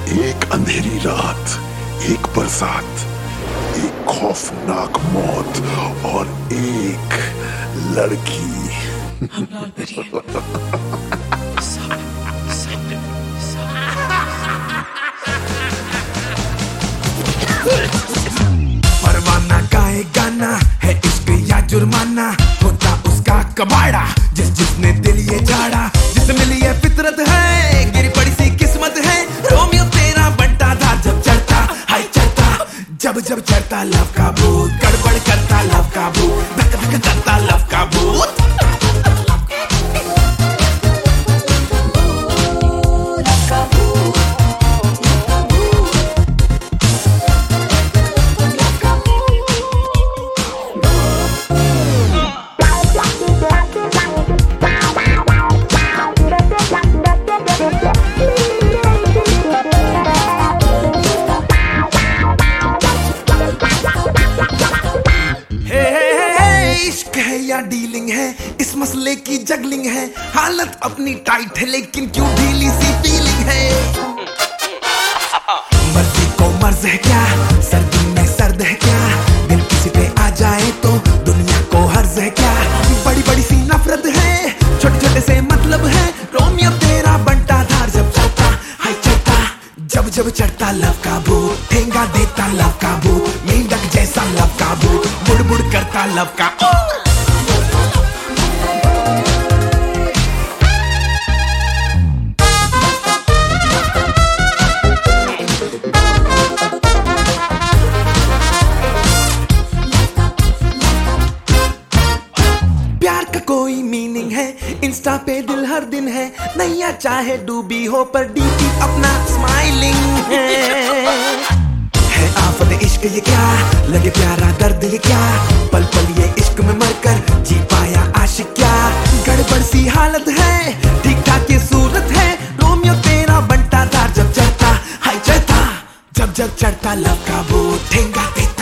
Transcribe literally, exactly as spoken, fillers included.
एक अंधेरी रात, एक बरसात, एक खौफनाक मौत और एक लड़की। परवाना गाए गाना है इश्क या जुर्माना, होता उसका कबाड़ा जिस जिसने दिल ये झाड़ा। जिस मिली है फितरत है, गिरी पड़ी सी किस्मत है। रोमियो तेरा बंटा था जब चढ़ता, हाय चढ़ता, जब जब चढ़ता लव का भूत, गड़बड़ करता लव का भूत, धक धक करता लव का भूत। इश्क है या डीलिंग है, इस मसले की जगलिंग है। हालत अपनी टाइट है लेकिन क्यों ढीली सी फीलिंग है। मर्जी को मर्ज है क्या, सर्दी में सर्द है क्या, दिल किसी पे आ जाए तो दुनिया को हर्ज है क्या। बड़ी बड़ी सी नफरत है, छोटे छोटे से मतलब है। रोमियो तेरा बंटा धार जब चढ़ता, हाय चढ़ता, जब जब चढ़ता लव का भूत, ठेंगा देता लव का भूत, मेंढक जैसा लव का भूत, बुड़ बुड़ करता लव का। प्यार का कोई मीनिंग है, इंस्टा पे दिल हर दिन है। नैया चाहे डूबी हो पर डीपी अपना स्माइलिंग है। है आफत इश्क ये क्या, लगे प्यारा दर्द ये क्या, पल पल ये इश्क में मरकर जी पाया आशिक क्या। गड़बड़ सी हालत है, ठीक ठाक ये सूरत है। रोमियो तेरा बंटा धार जब चढ़ता, हाय चढ़ता, जब जब चढ़ता लव का भूत, ठेंगा देता